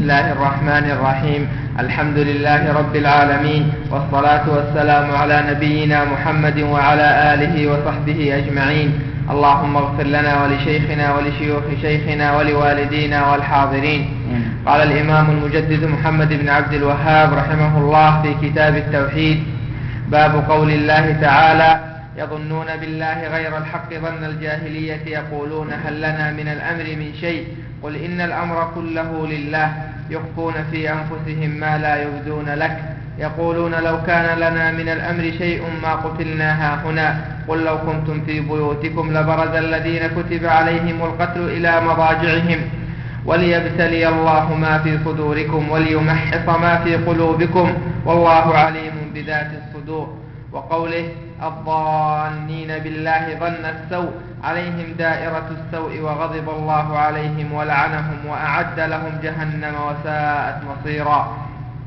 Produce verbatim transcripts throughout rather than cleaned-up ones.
الله الرحمن الرحيم. الحمد لله رب العالمين، والصلاة والسلام على نبينا محمد وعلى آله وصحبه أجمعين. اللهم اغفر لنا ولشيخنا ولشيوخ شيخنا ولوالدينا والحاضرين. قال الإمام المجدد محمد بن عبد الوهاب رحمه الله في كتاب التوحيد: باب قول الله تعالى: يظنون بالله غير الحق ظن الجاهلية يقولون هل لنا من الأمر من شيء قل إن الأمر كله لله يخفون في أنفسهم ما لا يبدون لك يقولون لو كان لنا من الأمر شيء ما قتلنا هاهنا قل لو كنتم في بيوتكم لبرز الذين كتب عليهم القتل إلى مضاجعهم وليبتلي الله ما في صدوركم وليمحص ما في قلوبكم والله عليم بذات الصدور. وقوله: الظانين بالله ظن السوء عليهم دائرة السوء وغضب الله عليهم ولعنهم وأعد لهم جهنم وساءت مصيرا.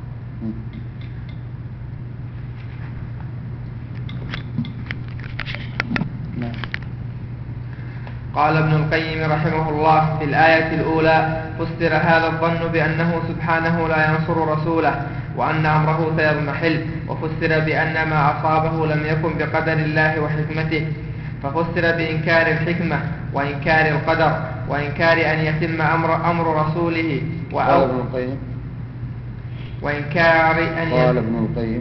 قال ابن القيم رحمه الله: في الآية الأولى فسر هذا الظن بأنه سبحانه لا ينصر رسوله وأن أمره سيضمحل، وفسر بأن ما أصابه لم يكن بقدر الله وحكمته، ففسر بإنكار الحكمة وإنكار القدر وإنكار أن يتم أمر, أمر رسوله قال ابن القيم وإنكار أن قال ابن القيم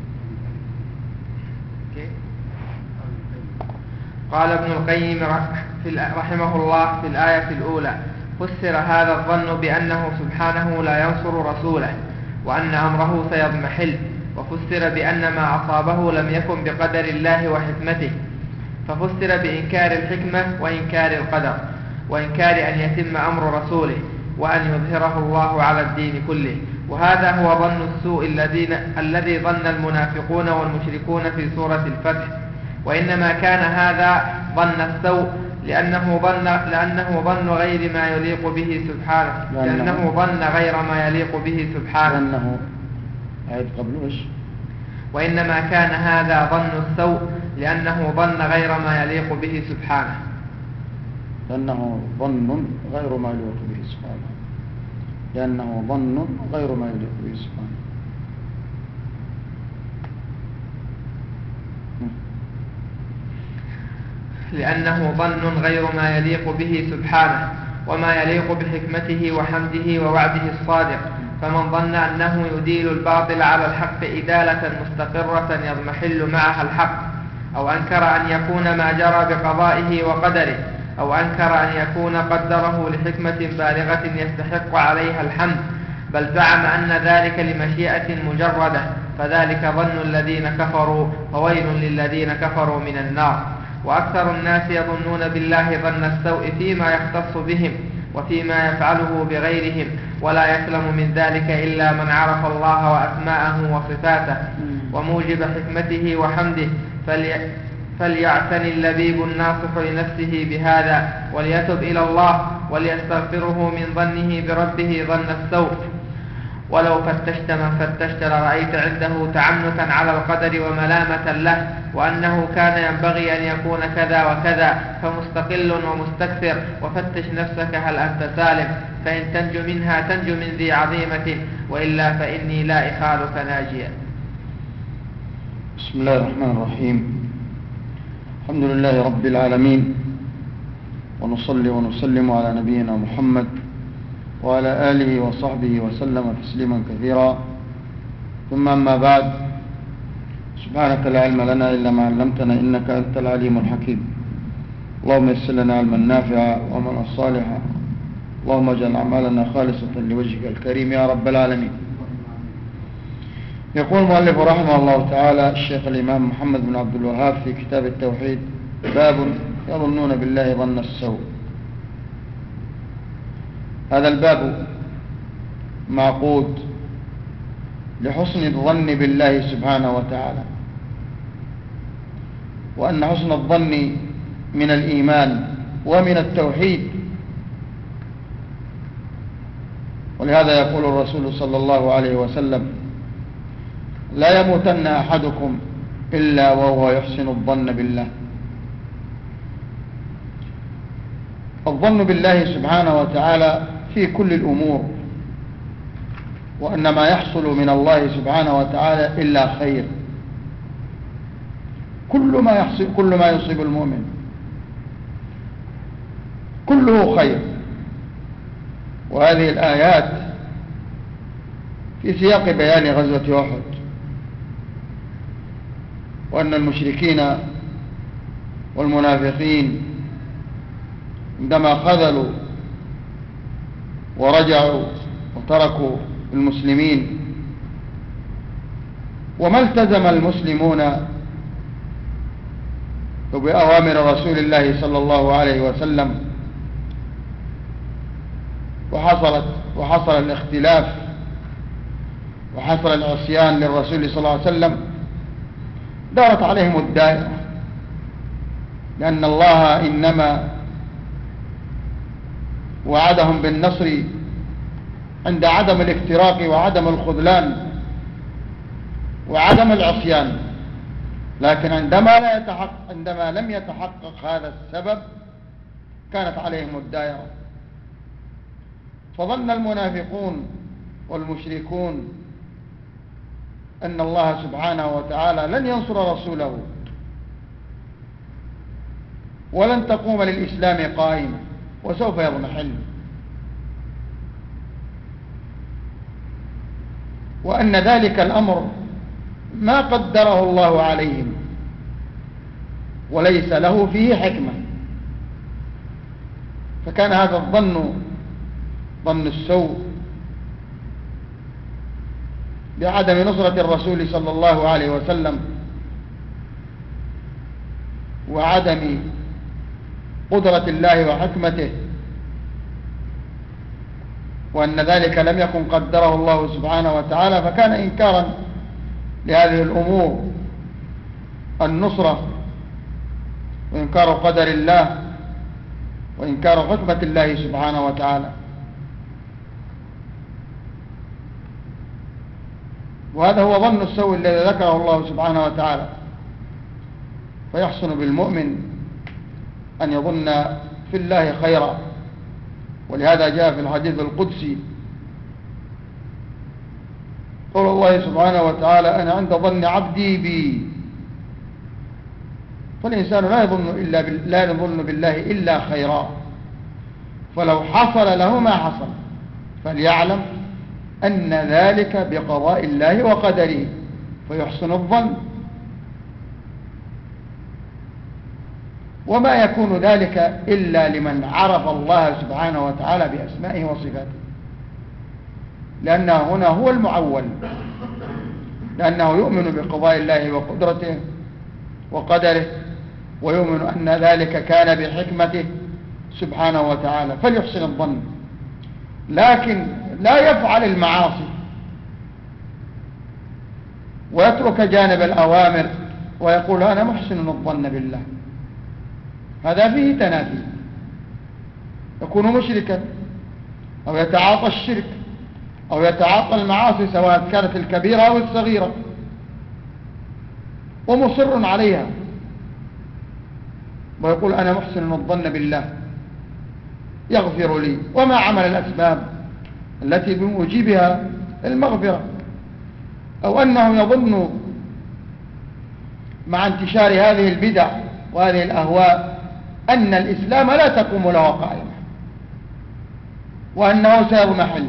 قال ابن القيم رحمه الله: في الآية الأولى فسر هذا الظن بأنه سبحانه لا ينصر رسوله وأن أمره سيضمحل، وفسر بأن ما أصابه لم يكن بقدر الله وحكمته، ففسر بإنكار الحكمة وإنكار القدر وإنكار أن يتم أمر رسوله وأن يظهره الله على الدين كله. وهذا هو ظن السوء الذي ظن المنافقون والمشركون في سورة الفتح. وإنما كان هذا ظن السوء لأنه ظن لأنه ظن غير ما يليق به سبحانه لأنه ظن غير ما يليق به سبحانه لأنه عيد قبل وش وإنما كان هذا ظن السوء لأنه ظن غير ما يليق به سبحانه لأنه ظن غير ما يليق به سبحانه لأنه ظن غير ما يليق به سبحانه لأنه ظن غير ما يليق به سبحانه وما يليق بحكمته وحمده ووعده الصادق. فمن ظن أنه يديل الباطل على الحق إدالة مستقرة يضمحل معها الحق، أو أنكر أن يكون ما جرى بقضائه وقدره، أو أنكر أن يكون قدره لحكمة بالغة يستحق عليها الحمد، بل زعم أن ذلك لمشيئة مجردة، فذلك ظن الذين كفروا، فويل للذين كفروا من النار. وأكثر الناس يظنون بالله ظن السوء فيما يختص بهم وفيما يفعله بغيرهم، ولا يسلم من ذلك إلا من عرف الله وأسماءه وصفاته وموجب حكمته وحمده، فلي فليعتني اللبيب الناصح لنفسه بهذا وليتب إلى الله وليستغفره من ظنه بربه ظن السوء. ولو فتشت من فتشت لرأيت عنده تعنتا على القدر وملامة له وأنه كان ينبغي أن يكون كذا وكذا، فمستقل ومستكثر. وفتش نفسك هل أنت سالم، فإن تنجو منها تنجو من ذي عظيمة، وإلا فإني لا إخالك ناجيا. بسم الله الرحمن الرحيم. الحمد لله رب العالمين، ونصلي ونسلم على نبينا محمد وعلى آله وصحبه وسلم تسليما كثيرا، ثم أما بعد. سبحانك لا علم لنا إلا ما علمتنا إنك أنت العليم الحكيم. اللهم يسر لنا علما نافعا وعملا صالحا، اللهم اجعل أعمالنا خالصة لوجهك الكريم يا رب العالمين. يقول المؤلف رحمه الله تعالى الشيخ الإمام محمد بن عبد الوهاب في كتاب التوحيد: باب يظنون بالله ظن السوء. هذا الباب معقود لحسن الظن بالله سبحانه وتعالى، وأن حسن الظن من الإيمان ومن التوحيد. ولهذا يقول الرسول صلى الله عليه وسلم: لا يموتن أحدكم إلا وهو يحسن الظن بالله. الظن بالله سبحانه وتعالى في كل الأمور، وأن ما يحصل من الله سبحانه وتعالى إلا خير. كل ما يحصل كل ما يصيب المؤمن كله خير. وهذه الآيات في سياق بيان غزوة أحد، وأن المشركين والمنافقين عندما خذلوا ورجعوا وتركوا المسلمين وما التزم المسلمون بأوامر رسول الله صلى الله عليه وسلم، وحصلت وحصل الاختلاف وحصل العصيان للرسول صلى الله عليه وسلم، دارت عليهم الدائرة، لأن الله إنما وعدهم بالنصر عند عدم الافتراق وعدم الخذلان وعدم العصيان، لكن عندما لا يتحقق عندما لم يتحقق هذا السبب كانت عليهم الدائرة. فظن المنافقون والمشركون أن الله سبحانه وتعالى لن ينصر رسوله ولن تقوم للإسلام قائمة وسوف يضمحل، وأن ذلك الأمر ما قدره الله عليهم وليس له فيه حكمة. فكان هذا الظن ظن السوء بعدم نصرة الرسول صلى الله عليه وسلم وعدم قدرة الله وحكمته، وأن ذلك لم يكن قدره الله سبحانه وتعالى، فكان إنكارا لهذه الأمور، النصرة وإنكار قدر الله وإنكار حكمة الله سبحانه وتعالى. وهذا هو ظن السوء الذي ذكره الله سبحانه وتعالى. فيحسن بالمؤمن أن يظن في الله خيرا، ولهذا جاء في الحديث القدسي قول الله سبحانه وتعالى: أنا عند ظن عبدي بي. فالإنسان لا يظن إلا بال... لا يظن بالله إلا خيرا، فلو حصل له ما حصل فليعلم أن ذلك بقضاء الله وقدره، فيحسن الظن. وما يكون ذلك إلا لمن عرف الله سبحانه وتعالى بأسمائه وصفاته، لأنه هنا هو المعول، لأنه يؤمن بقضاء الله وقدرته وقدره، ويؤمن أن ذلك كان بحكمته سبحانه وتعالى، فليحسن الظن. لكن لا يفعل المعاصي ويترك جانب الأوامر ويقول أنا محسن الظن بالله، هذا فيه تنافي. يكون مشركا أو يتعاطى الشرك أو يتعاطى المعاصي سواء كانت الكبيرة أو الصغيرة ومصر عليها، ويقول أنا محسن الظن بالله يغفر لي، وما عمل الأسباب التي بموجبها المغفرة. أو أنه يظن مع انتشار هذه البدع وهذه الأهواء أن الإسلام لا تقوم له قائمة وأنه سيضمحل.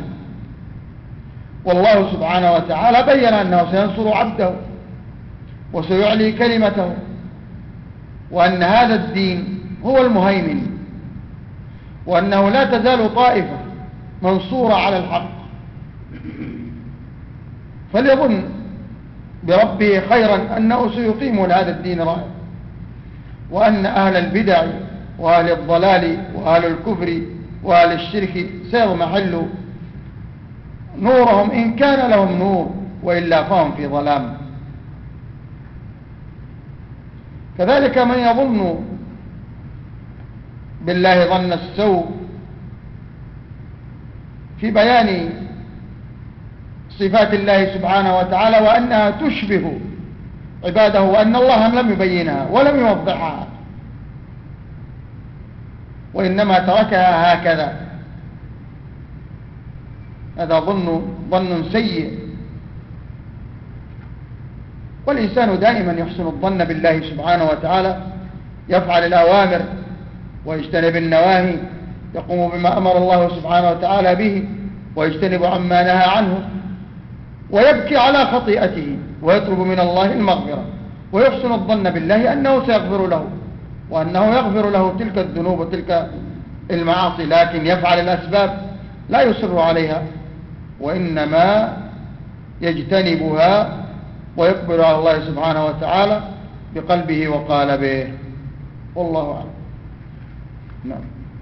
والله سبحانه وتعالى بين أنه سينصر عبده وسيعلي كلمته، وأن هذا الدين هو المهيمن، وأنه لا تزال طائفة منصورة على الحق. فليظن بربه خيرا أنه سيقيم هذا الدين راية، وأن أهل البدع وأهل الضلال وأهل الكفر وأهل الشرك سيضمحل نورهم إن كان لهم نور، وإلا فهم في ظلام. كذلك من يظن بالله ظن السوء في بيان صفات الله سبحانه وتعالى وأنها تشبه عباده، وأن الله لم يبينها ولم يوضحها، وإنما تركها هكذا. هذا ظن ظن سيء. والإنسان دائما يحسن الظن بالله سبحانه وتعالى، يفعل الأوامر ويجتنب النواهي، يقوم بما أمر الله سبحانه وتعالى به ويجتنب عما نهى عنه، ويبكي على خطيئته ويطلب من الله المغفرة، ويحسن الظن بالله أنه سيغفر له وأنه يغفر له تلك الذنوب وتلك المعاصي، لكن يفعل الأسباب لا يصر عليها، وإنما يجتنبها ويقبل على الله سبحانه وتعالى بقلبه وقالبه. والله أعلم. نعم.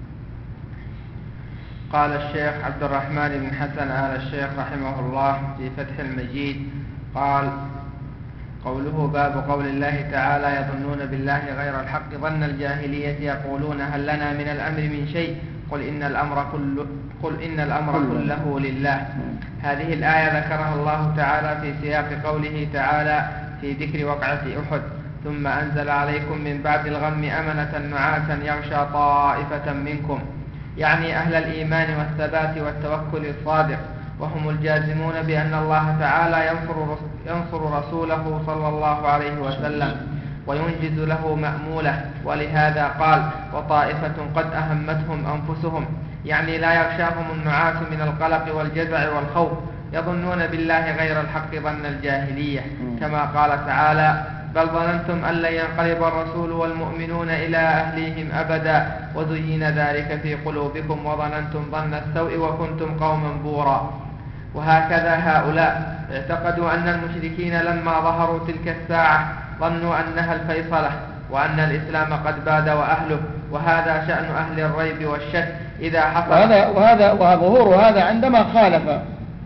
قال الشيخ عبد الرحمن بن حسن آل الشيخ رحمه الله في فتح المجيد قال: قوله باب قول الله تعالى: يظنون بالله غير الحق ظن الجاهلية يقولون هل لنا من الأمر من شيء قل إن الأمر كله, قل إن الأمر كله لله. هذه الآية ذكرها الله تعالى في سياق قوله تعالى في ذكر وقعة أحد: ثم أنزل عليكم من بعد الغم أمنة نعاسا يغشى طائفة منكم، يعني أهل الإيمان والثبات والتوكل الصادق، وهم الجازمون بأن الله تعالى ينصر, ينصر رسوله صلى الله عليه وسلم وينجز له مأموله. ولهذا قال: وطائفة قد أهمتهم أنفسهم، يعني لا يغشاهم النعاس من القلق والجزع والخوف، يظنون بالله غير الحق ظن الجاهلية، كما قال تعالى: بل ظننتم أن لن ينقلب الرسول والمؤمنون إلى أهليهم أبدا وزين ذلك في قلوبكم وظننتم ظن السوء وكنتم قوما بورا. وهكذا هؤلاء اعتقدوا أن المشركين لما ظهروا تلك الساعة ظنوا أنها الفيصلة وأن الإسلام قد باد وأهله، وهذا شأن أهل الريب والشك إذا حصل. وهذا وهذا وظهور هذا عندما خالف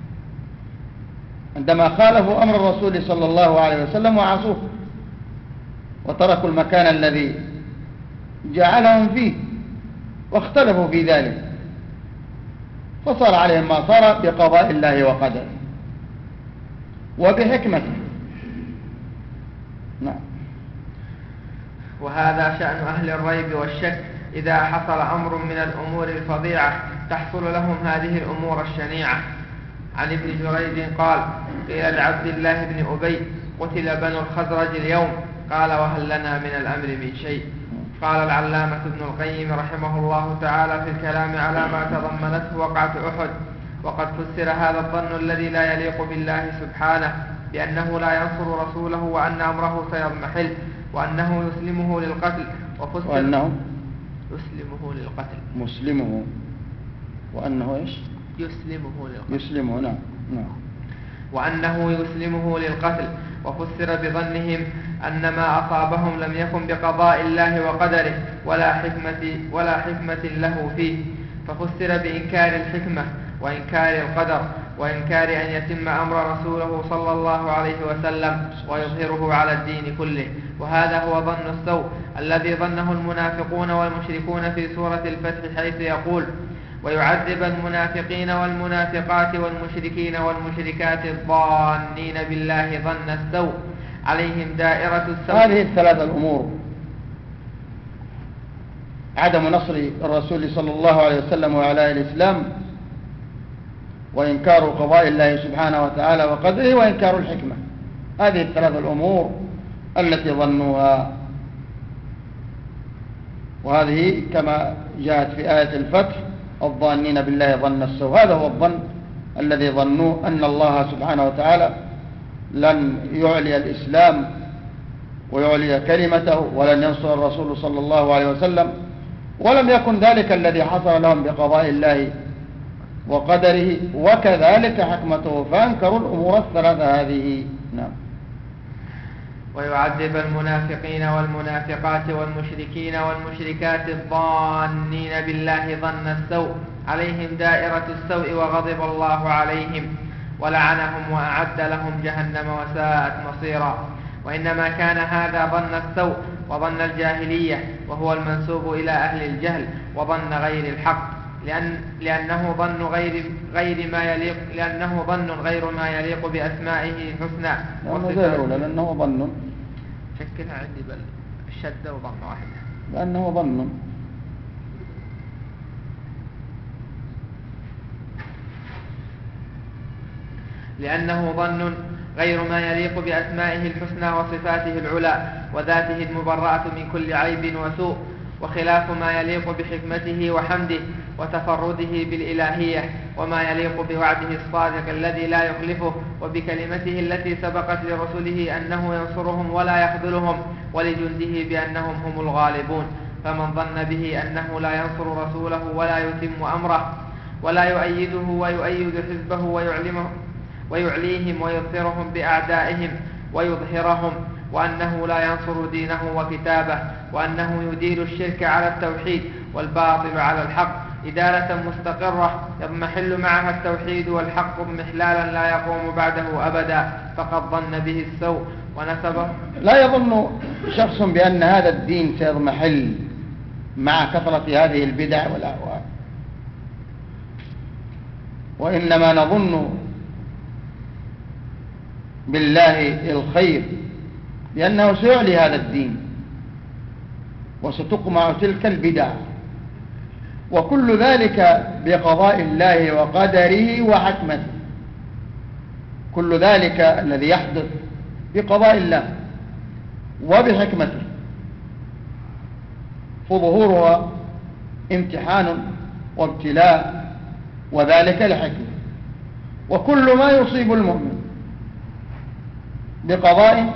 عندما خالفوا أمر الرسول صلى الله عليه وسلم وعصوه وتركوا المكان الذي جعلهم فيه واختلفوا في ذلك، فصار عليهم ما صار بقضاء الله وقدره وبحكمته. نعم. وهذا شأن أهل الريب والشك إذا حصل أمر من الأمور الفظيعة تحصل لهم هذه الأمور الشنيعة. عن ابن جريج قال: قيل لعبد الله بن أبي: قتل بنو الخزرج اليوم، قال: وهل لنا من الأمر من شيء؟ قال العلامة ابن القيم رحمه الله تعالى في الكلام على ما تضمنته وقعة أحد: وقد فسر هذا الظن الذي لا يليق بالله سبحانه بأنه لا ينصر رسوله وأن أمره سيضمحل وأنه يسلمه للقتل، وفسر وأنه يسلمه للقتل مسلمه وأنه إيش؟ يسلمه للقتل يسلمه. نعم. نعم. وأنه يسلمه للقتل، وفسر بظنهم أن ما أصابهم لم يكن بقضاء الله وقدره ولا حكمة, ولا حكمة له فيه، ففسر بإنكار الحكمة وإنكار القدر وإنكار أن يتم أمر رسوله صلى الله عليه وسلم ويظهره على الدين كله. وهذا هو ظن السوء الذي ظنه المنافقون والمشركون في سورة الفتح، حيث يقول: ويعذب المنافقين والمنافقات والمشركين والمشركات الظانين بالله ظن السوء عليهم دائرة السوء. هذه الثلاثة الأمور: عدم نصر الرسول صلى الله عليه وسلم وعلى الإسلام، وإنكار قضاء الله سبحانه وتعالى وقدره، وإنكار الحكمة. هذه الثلاثة الأمور التي ظنوها، وهذه كما جاءت في آية الفتح: الظانين بالله ظن السوء. هذا هو الظن الذي ظنوه أن الله سبحانه وتعالى لن يعلي الإسلام ويعلي كلمته ولن ينصر الرسول صلى الله عليه وسلم، ولم يكن ذلك الذي حصل لهم بقضاء الله وقدره وكذلك حكمته، فأنكروا الأمور الثلاثة هذه. نعم. ويعذب المنافقين والمنافقات والمشركين والمشركات الظانين بالله ظن السوء عليهم دائرة السوء وغضب الله عليهم ولعنهم وأعد لهم جهنم وساءت مصيرا. وإنما كان هذا ظن السوء وظن الجاهلية، وهو المنسوب إلى أهل الجهل وظن غير الحق، لأن لأنه ظن غير غير ما يليق لأنه ظن غير ما يليق بأسمائه الحسنى وصفاته. لأنه ظن شكلها عندي بل الشدة وظن واحدة، لأنه ظن. لأنه ظن غير ما يليق بأسمائه الحسنى وصفاته العلى وذاته المبرأة من كل عيب وسوء، وخلاف ما يليق بحكمته وحمده وتفرده بالإلهية، وما يليق بوعده الصادق الذي لا يخلفه، وبكلمته التي سبقت لرسله أنه ينصرهم ولا يخذلهم، ولجنده بأنهم هم الغالبون. فمن ظن به أنه لا ينصر رسوله ولا يتم أمره ولا يؤيده ويؤيد حزبه ويعلمه ويعليهم ويظهرهم بأعدائهم ويظهرهم، وأنه لا ينصر دينه وكتابه، وأنه يدير الشرك على التوحيد والباطل على الحق إدالة مستقرة يضمحل معها التوحيد والحق اضمحلالا لا يقوم بعده أبدا، فقد ظن به السوء ونسبه. لا يظن شخص بأن هذا الدين سيضمحل مع كثرة هذه البدع والأهواء، وإنما نظن بالله الخير لأنه سيعلي هذا الدين وستقمع تلك البدع، وكل ذلك بقضاء الله وقدره وحكمته. كل ذلك الذي يحدث بقضاء الله وبحكمته، فظهورها امتحان وابتلاء، وذلك لحكمة. وكل ما يصيب المؤمن بقضاء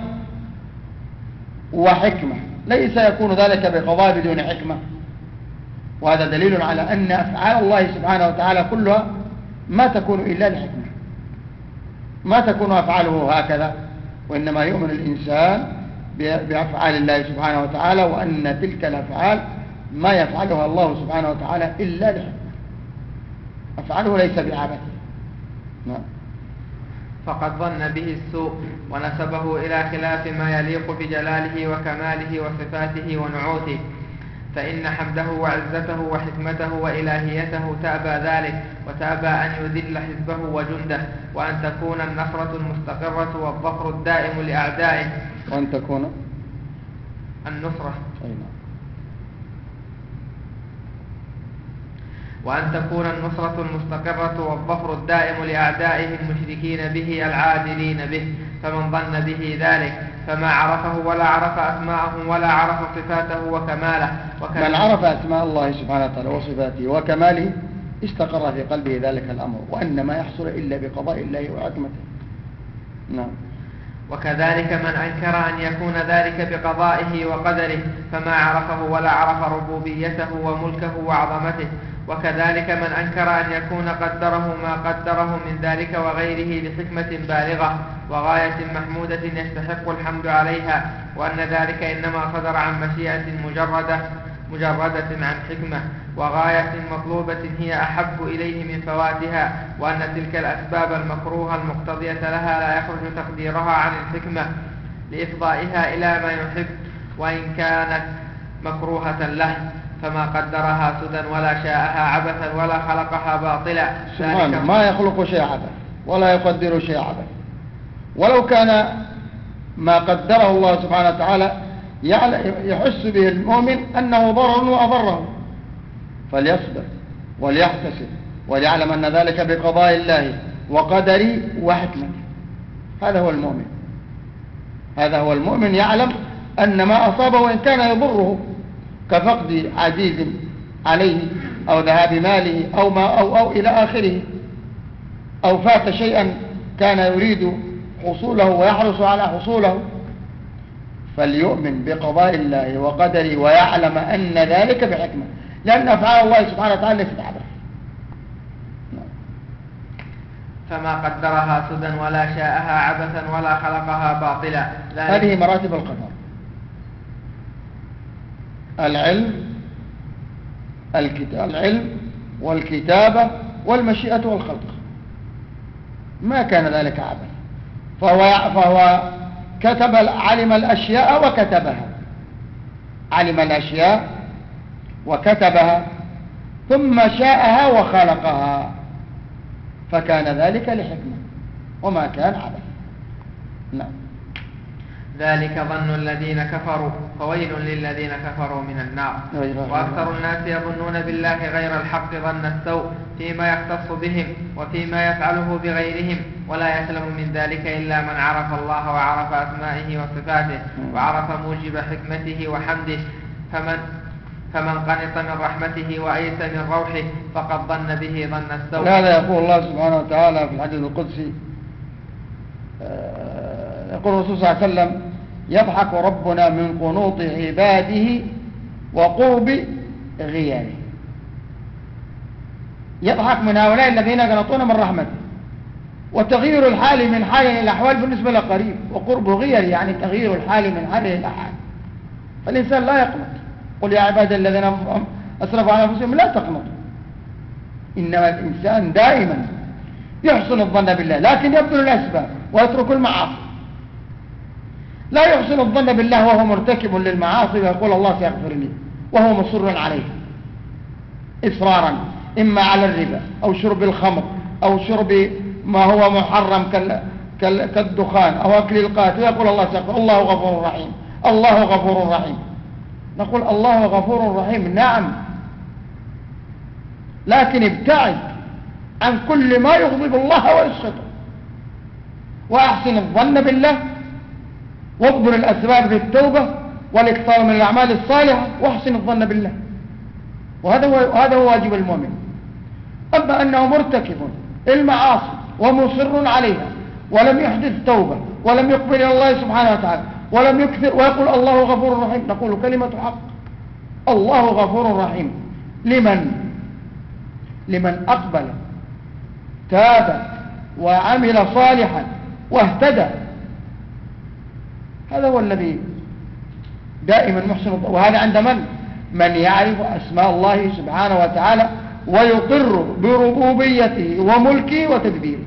وحكمة ليس يكون ذلك بقضاء بدون حكمة، وهذا دليل على أن أفعال الله سبحانه وتعالى كلها ما تكون إلا لحكمة، ما تكون أفعاله هكذا، وإنما يؤمن الإنسان بأفعال الله سبحانه وتعالى، وأن تلك الأفعال ما يفعلها الله سبحانه وتعالى إلا لحكمة، أفعاله ليس بعبث. نعم. فقد ظن به السوء ونسبه إلى خلاف ما يليق بجلاله وكماله وصفاته ونعوته، فإن حمده وعزته وحكمته وإلهيته تأبى ذلك، وتأبى أن يذل حزبه وجنده، وأن تكون النصرة المستقرة والظفر الدائم لأعدائه. وأن تكون النصرة أيضا. وأن تكون النصرة المستقرة والظفر الدائم لأعدائه المشركين به العادلين به. فمن ظن به ذلك فما عرفه ولا عرف أسماءه ولا عرف صفاته وكماله. من عرف أسماء الله سبحانه وتعالى وصفاته وكماله استقر في قلبه ذلك الأمر، وأن ما يحصل إلا بقضاء الله وحكمته. نعم. وكذلك من أنكر أن يكون ذلك بقضائه وقدره فما عرفه ولا عرف ربوبيته وملكه وعظمته. وكذلك من أنكر أن يكون قدره ما قدره من ذلك وغيره لحكمة بالغة وغاية محمودة يستحق الحمد عليها، وأن ذلك إنما صدر عن مشيئة مجردة مجردة عن حكمة وغاية مطلوبة هي أحب إليه من فواتها، وأن تلك الأسباب المكروهة المقتضية لها لا يخرج تقديرها عن الحكمة لإفضائها إلى ما يحب وإن كانت مكروهة له، فما قدرها سدى ولا شاءها عبثا ولا خلقها باطلا. سبحانه ما يخلق شيء عبث ولا يقدر شيء عبث، ولو كان ما قدره الله سبحانه وتعالى يحس به المؤمن أنه ضرر وأضره فليصبر وليحتسب وليعلم أن ذلك بقضاء الله وقدره وحكمته. هذا هو المؤمن، هذا هو المؤمن يعلم أن ما أصابه وإن كان يضره كفقد عزيز عليه أو ذهاب ماله أو ما أو, أو إلى آخره، أو فات شيئا كان يريد حصوله ويحرص على حصوله، فليؤمن بقضاء الله وقدره ويعلم أن ذلك بحكمة، لأن أفعال الله سبحانه وتعالى ليست عبث. فما قدرها سدى ولا شاءها عبثا ولا خلقها باطلا. هذه مراتب القدر: العلم العلم والكتابة والمشيئة والخلق. ما كان ذلك عبث، فهو, فهو كتب علم الأشياء وكتبها، علم الأشياء وكتبها ثم شاءها وخلقها، فكان ذلك لحكمة وما كان عبث. نعم. ذلك ظن الذين كفروا فويل للذين كفروا من النار. وأكثر الناس يظنون بالله غير الحق ظن السوء فيما يختص بهم وفيما يفعله بغيرهم، ولا يسلم من ذلك إلا من عرف الله وعرف أسمائه وصفاته وعرف موجب حكمته وحمده. فمن فمن قنط من رحمته وأيس من روحه فقد ظن به ظن السوء. هذا يقول الله سبحانه وتعالى في الحديث القدسي، يقول الرسول صلى الله عليه وسلم: يضحك ربنا من قنوط عباده وقرب غيره. يضحك من هؤلاء الذين قنطون من رحمته، وتغيير الحال من حال إلى أحوال بالنسبة له قريب، وقرب غير يعني تغيير الحال من حال إلى حال. فالإنسان لا يقنط. قل يا عباد الذين أسرفوا على أنفسهم لا تقنطوا. إنما الإنسان دائما يحسن الظن بالله، لكن يبذل الأسباب ويترك المعاصي. لا يحسن الظن بالله وهو مرتكب للمعاصي ويقول الله سيغفر لي وهو مصر عليه إصرارا، إما على الربا أو شرب الخمر أو شرب ما هو محرم كالدخان أو أكل القاتل، ويقول الله سيغفر. الله غفور رحيم، الله غفور رحيم. نقول الله غفور رحيم، نعم، لكن ابتعد عن كل ما يغضب الله ويسخطه، وأحسن الظن بالله، واقبل الأسباب في التوبة والاكثار من الأعمال الصالحة، واحسن الظن بالله. وهذا هو هذا هو واجب المؤمن. أما أنه مرتكب المعاصي ومصر عليها ولم يحدث توبة ولم يقبل إلى الله سبحانه وتعالى ولم يكثر ويقول الله غفور رحيم، نقول كلمة حق. الله غفور رحيم لمن لمن أقبل تاب وعمل صالحا واهتدى. هذا هو الذي دائما محسن. وهذا عند من؟ من يعرف أسماء الله سبحانه وتعالى ويقر بربوبيته وملكه وتدبيره،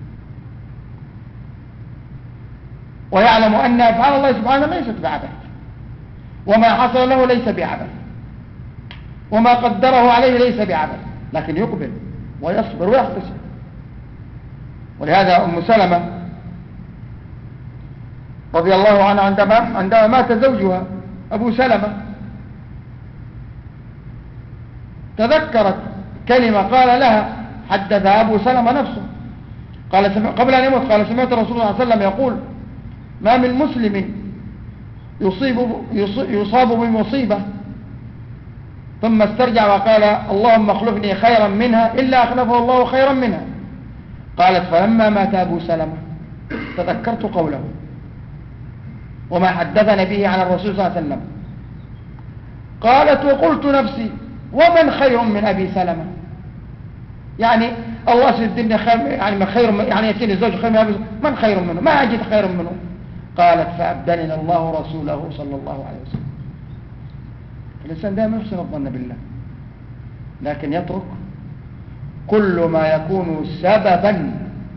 ويعلم أن أفعال الله سبحانه ليست بعبث، وما حصل له ليس بعبث، وما قدره عليه ليس بعبث، لكن يقبل ويصبر ويحتسب. ولهذا أم سلمة رضي الله عنها عندما عندما مات زوجها أبو سلمة تذكرت كلمة قال لها، حدث أبو سلمة نفسه، قال قبل أن يموت قال: سمعت رسول الله صلى الله عليه وسلم يقول: ما من مسلم يصيب يصاب بمصيبة ثم استرجع وقال اللهم اخلفني خيرا منها إلا أخلفه الله خيرا منها. قالت: فلما مات أبو سلمة تذكرت قوله وما حدثنا به عن الرسول صلى الله عليه وسلم. قالت: وقلت نفسي ومن خير من أبي سلمة؟ يعني الله سيدني خير، يعني من خير يعني يأتيني الزوج خير من أبي سلمة، من خير منه؟ ما أجد خير منه. قالت: فأبدلنا الله رسوله صلى الله عليه وسلم. الإنسان دائما يحسن الظن بالله، لكن يترك كل ما يكون سببا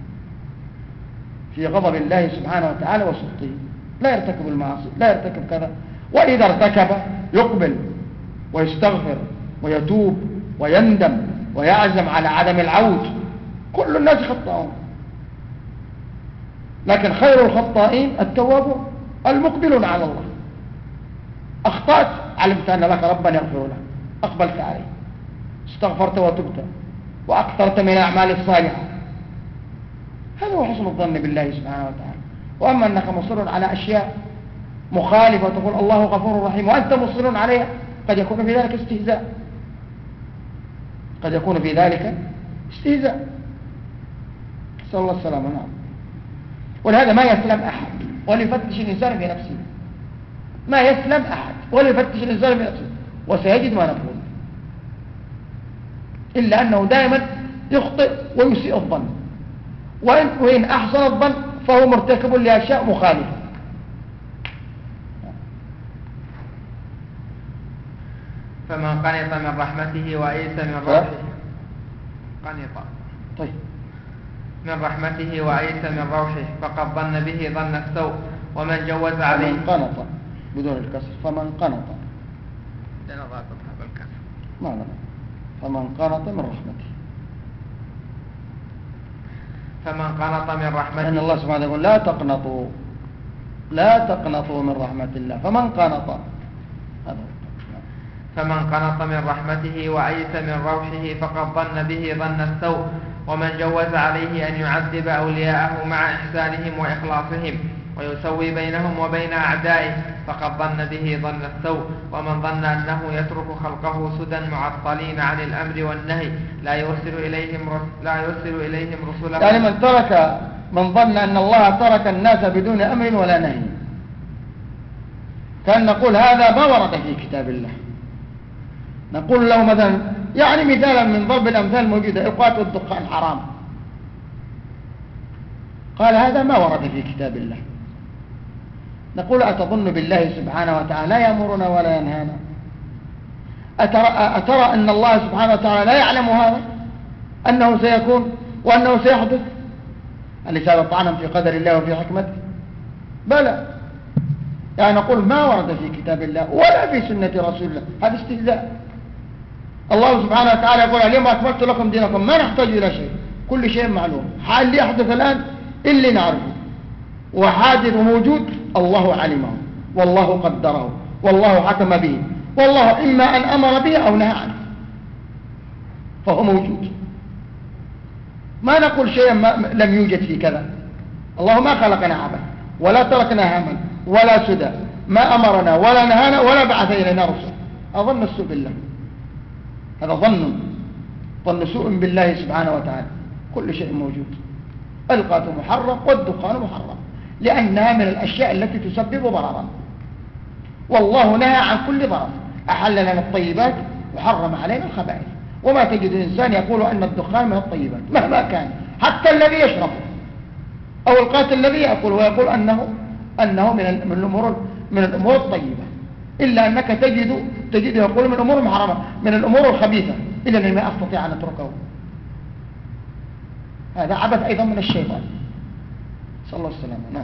في غضب الله سبحانه وتعالى وسخطه. لا يرتكب المعاصي، لا يرتكب كذا، وإذا ارتكب يقبل ويستغفر ويتوب ويندم ويعزم على عدم العود. كل الناس خطاؤون، لكن خير الخطائين التوابون المقبلون على الله. أخطأت، علمت أن لك ربا يغفر لك، أقبلت عليه، استغفرت وتبت وأكثرت من الأعمال الصالحة. هذا هو حسن الظن بالله سبحانه وتعالى. وأما أنك مصر على أشياء مخالفة وتقول الله غفور رحيم وأنت مصر عليها، قد يكون في ذلك استهزاء، قد يكون في ذلك استهزاء، نسأل الله السلامة. نعم. ولهذا ما يسلم أحد وليفتش الإنسان في نفسه، ما يسلم أحد وليفتش الإنسان في نفسه، وسيجد ما نقول، إلا أنه دائما يخطئ ويسيء الظن، وإن, وإن أحسن الظن فهو مرتكب لأشياء مخالفة. فمن قنط من رحمته وأيس من روحه قنط طيب من رحمته وأيس من روحه فقد ظن به ظن السوء. ومن جوز عليه فمن قنط بدون الكسر، فمن قنط لنا ضابطها بالكسر ما لا فمن قنط من رحمته، فمن قنط من رحمته، لأن الله سبحانه يقول لا تقنطوا لا تقنطوا من رحمة الله. فمن قنط فمن قنط من رحمته وأيس من روحه فقد ظن به ظن السوء، ومن جوز عليه أن يعذب أولياءه مع إحسانهم وإخلاصهم ويسوي بينهم وبين أعدائه فقد ظن به ظن السوء، ومن ظن أنه يترك خلقه سدى معطلين عن الأمر والنهي لا يرسل إليهم رس... لا يرسل إليهم رسله. يعني من ترك من ظن أن الله ترك الناس بدون أمر ولا نهي، كان نقول هذا ما ورد في كتاب الله. نقول له مثلا، يعني مثالا من ضرب الأمثال الموجودة، إيقاف الدخان حرام، قال هذا ما ورد في كتاب الله. نقول أتظن بالله سبحانه وتعالى لا يأمرنا ولا ينهانا؟ أترى, أترى أن الله سبحانه وتعالى لا يعلم هذا، أنه سيكون وأنه سيحدث؟ أليس هذا طعنا في قدر الله وفي حكمته؟ بلى. يعني نقول ما ورد في كتاب الله ولا في سنة رسول الله، هذا استهزاء. الله سبحانه وتعالى يقول اليوم أكملت لكم دينكم، ما نحتاج إلى شيء، كل شيء معلوم. حال اللي يحدث الآن اللي نعرفه، وحادث موجود الله علمه والله قدره والله حكم به، والله إما أن أمر به أو نهى عنه، فهو موجود. ما نقول شيئا ما لم يوجد في كذا. الله ما خلقنا عبث ولا تركنا هما ولا سدى، ما أمرنا ولا نهانا ولا بعث إلينا رسل. أظن السوء بالله، هذا ظن ظن سوء بالله سبحانه وتعالى. كل شيء موجود، القات محرم والدخان محرم، لأنها من الأشياء التي تسبب ضررا، والله نهى عن كل ضرر. أحل لنا الطيبات وحرم علينا الخبائث. وما تجد الإنسان يقول أن الدخان من الطيبات مهما كان، حتى الذي يشرب أو القاتل الذي يأكل ويقول أنه أنه من الأمور من الأمور الطيبة، إلا أنك تجد تجد يقول من الأمور المحرمة، من الأمور الخبيثة، إلا أني ما أستطيع أن أتركه. هذا عبث أيضا من الشيطان، صلى الله عليه وسلم. نعم.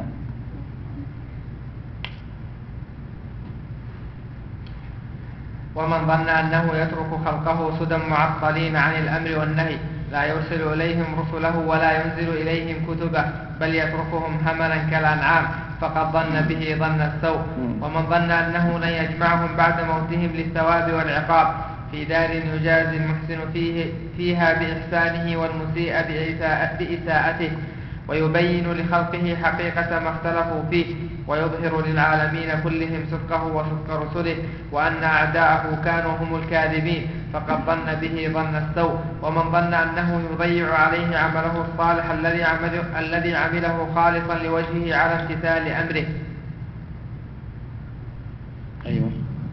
ومن ظن أنه يترك خلقه سدى معطلين عن الأمر والنهي لا يرسل إليهم رسله ولا ينزل إليهم كتبه بل يتركهم هملا كالأنعام فقد ظن به ظن السوء. ومن ظن أنه لن يجمعهم بعد موتهم للثواب والعقاب في دار يجازي المحسن فيه فيها بإحسانه والمسيء بإساءته، ويبين لخلقه حقيقة ما اختلفوا فيه، ويظهر للعالمين كلهم صدقه وصدق رسله، وأن أعداءه كانوا هم الكاذبين فقد ظن به ظن السوء. ومن ظن أنه يضيع عليه عمله الصالح الذي عمله, الذي عمله خالصا لوجهه على امتثال أمره. أيوة.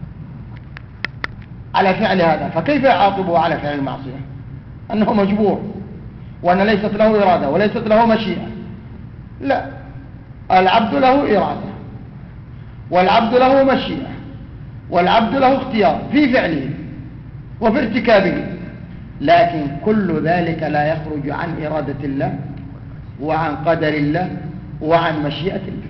على فعل هذا، فكيف يعاقبه على فعل المعصية؟ أنه مجبور، وأن ليست له إرادة وليست له مشيئة. لا، العبد له إرادة والعبد له مشيئة والعبد له اختيار في فعله وفي ارتكابه، لكن كل ذلك لا يخرج عن إرادة الله وعن قدر الله وعن مشيئة الله.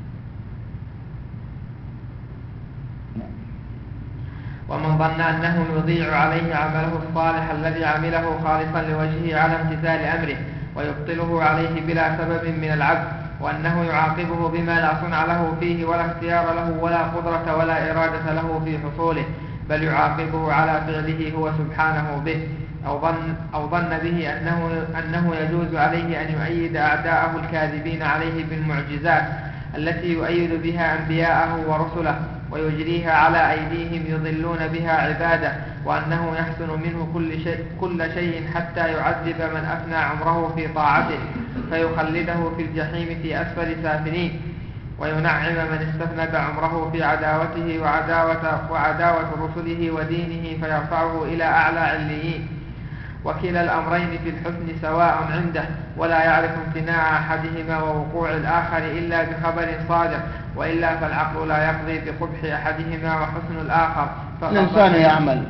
ومن ظن أنه يضيع عليه عمله الصالح الذي عمله خالصا لوجهه على امتثال أمره ويبطله عليه بلا سبب من العبد، وأنه يعاقبه بما لا صنع له فيه ولا اختيار له ولا قدرة ولا إرادة له في حصوله، بل يعاقبه على فعله هو سبحانه به، أو ظن, أو ظن به أنه, أنه يجوز عليه أن يؤيد أعداءه الكاذبين عليه بالمعجزات التي يؤيد بها أنبياءه ورسله ويجريها على أيديهم يضلون بها عباده، وأنه يحسن منه كل شيء, كل شيء حتى يعذب من أفنى عمره في طاعته فيخلده في الجحيم في أسفل سافلين، وينعم من استفند عمره في عداوته وعداوة, وعداوة رسله ودينه فيرفعه إلى أعلى عليين. وكلا الأمرين في الحسن سواء عنده، ولا يعرف امتناع أحدهما ووقوع الآخر إلا بخبر صادق، وإلا فالعقل لا يقضي بقبح أحدهما وحسن الآخر. الإنسان يعمل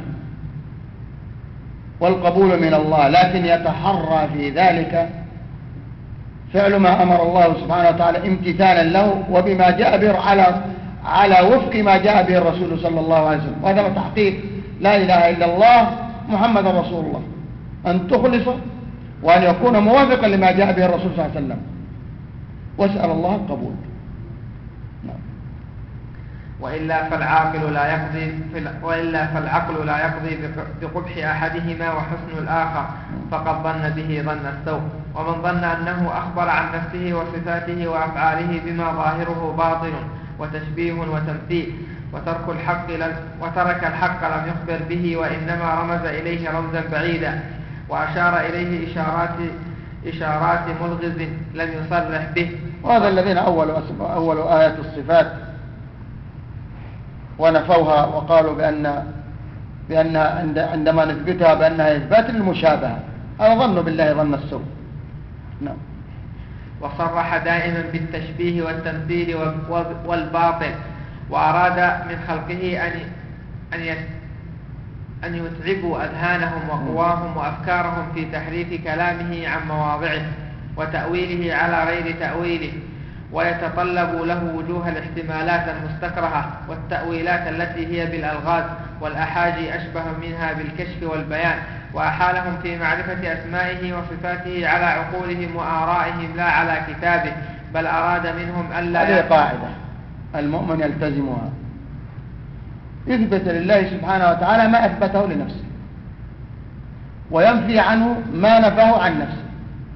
والقبول من الله، لكن يتحرى في ذلك فعل ما أمر الله سبحانه وتعالى امتثالا له وبما جاء به على على وفق ما جاء به الرسول صلى الله عليه وسلم. وهذا تحقيق لا إله إلا الله محمد رسول الله، أن تخلص وأن يكون موافقا لما جاء به الرسول صلى الله عليه وسلم، واسأل الله القبول. نعم. وإلا فالعاقل لا يقضي وإلا فالعقل لا يقضي بقبح أحدهما وحسن الآخر، فقد ظن به ظن السوء. ومن ظن أنه أخبر عن نفسه وصفاته وأفعاله بما ظاهره باطل وتشبيه وتمثيل، وترك الحق وترك الحق لم يخبر به، وإنما رمز إليه رمزا بعيدا وأشار إليه إشارات إشارات ملغز لم يصرح به. وهذا الذين أولوا أول آيات الصفات ونفوها وقالوا بأن بأن عندما نثبتها بأنها إثبات للمشابهة، أو ظنوا بالله ظن السوء. نعم. وصرح دائما بالتشبيه والتمثيل والباطل، وأراد من خلقه أن أن أن يتعبوا أذهانهم وقواهم وأفكارهم في تحريف كلامه عن مواضعه وتأويله على غير تأويله، ويتطلب له وجوه الاحتمالات المستكرهة والتأويلات التي هي بالألغاز والأحاجي أشبه منها بالكشف والبيان، وأحالهم في معرفة أسمائه وصفاته على عقولهم وآرائهم لا على كتابه، بل أراد منهم ألا. هذه قاعدة المؤمن يلتزمها، يثبت لله سبحانه وتعالى ما أثبته لنفسه، وينفي عنه ما نفاه عن نفسه،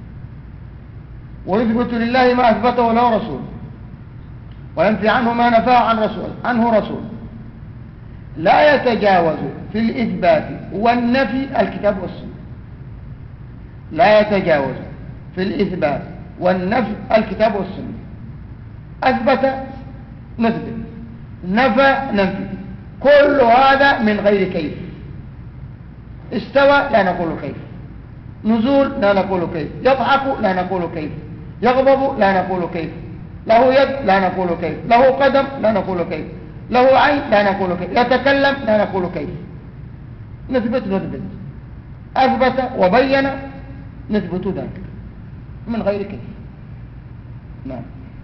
ويثبت لله ما أثبته له رسول، وينفي عنه ما نفاه عن رسول عنه رسول. لا يتجاوز في الإثبات والنفي الكتاب والسنة، لا يتجاوز في الإثبات والنفي الكتاب والسنة. أثبت نثبت، نفى ننفي، كل هذا من غير كيف. استوى لا نقول كيف، نزول لا نقول كيف، يضحك لا نقول كيف، يغضب لا نقول كيف، له يد لا نقول كيف، له قدم لا نقول كيف، له عين لا نقول كيف، يتكلم لا نقول كيف. نثبت نثبت، أثبت وبين نثبت ذلك من غير كيف. نعم.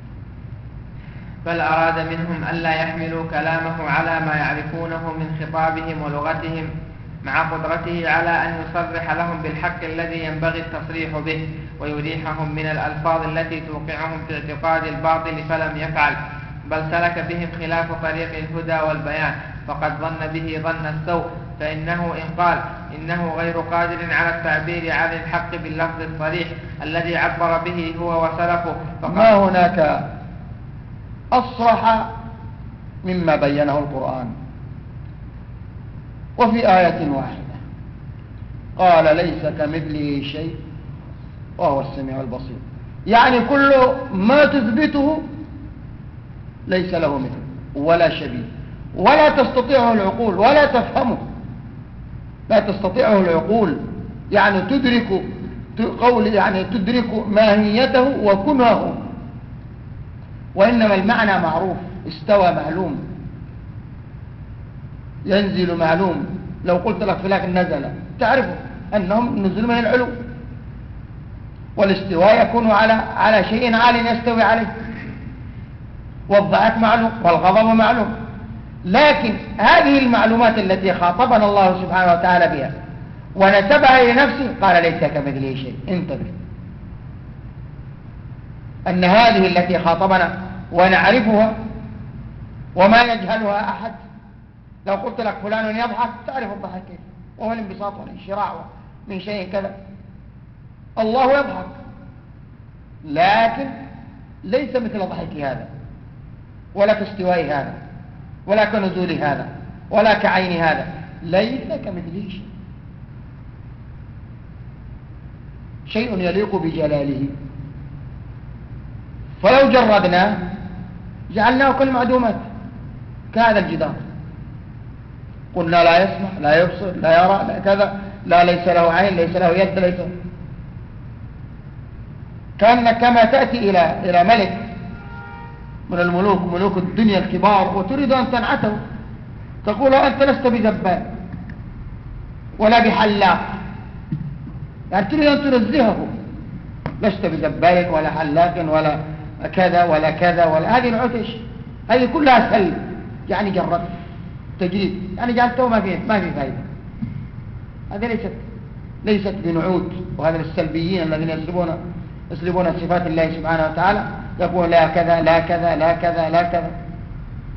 بل أراد منهم ألا يحملوا كلامه على ما يعرفونه من خطابهم ولغتهم، مع قدرته على أن يصرح لهم بالحق الذي ينبغي التصريح به، ويريحهم من الألفاظ التي توقعهم في اعتقاد الباطل، فلم يفعل، بل سلك بهم خلاف طريق الهدى والبيان، فقد ظن به ظن السوء. فإنه إن قال إنه غير قادر على التعبير عن الحق باللفظ الصريح الذي عبر به هو وسلفه، ما هناك أصرح مما بينه القرآن. وفي آية واحدة قال ليس كمثله شيء وهو السميع البصير، يعني كل ما تثبته ليس له مثل ولا شبيه، ولا تستطيعه العقول ولا تفهمه، لا تستطيعه العقول، يعني تدرك قول يعني تدرك ماهيته وكنهه، وإنما المعنى معروف. استوى معلوم، ينزل معلوم. لو قلت لك فلان نزل تعرفوا أنهم نزل من العلو، والاستواء يكون على على شيء عال يستوي عليه، والضعف معلوم والغضب معلوم. لكن هذه المعلومات التي خاطبنا الله سبحانه وتعالى بها ونسبها إلى نفسه قال ليس كمثله شيء. انتبه أن هذه التي خاطبنا ونعرفها وما يجهلها أحد. لو قلت لك فلان يضحك تعرف الضحك كيف، وهو الانبساط والانشراع من شيء كذا. الله يضحك، لكن ليس مثل ضحك هذا، ولا كاستواء هذا، ولا كنزول هذا، ولا كعين هذا، ليس كمثله شيء. شيء يليق بجلاله، فلو جردناه جعلناه كالمعدومات كهذا الجدار، قلنا لا يسمع لا يبصر لا يرى لا كذا، لا ليس له عين ليس له يد ليس. كان كما تأتي إلى إلى ملك من الملوك ملوك الدنيا الكبار وتريد أن تنعته، تقول أنت لست بذبان ولا بحلاق، يعني تريد أن تنزهه، لست بذبان ولا حلاق ولا كذا ولا كذا ولا. هذه العتش هذه كلها سلب، يعني جرد تجريد، يعني جعلته ما فيه ما في فائدة. هذه ليست ليست بنعود. وهذا السلبيين الذين يسلبون يسلبون صفات الله سبحانه وتعالى، يقول لا كذا لا كذا لا كذا لا كذا.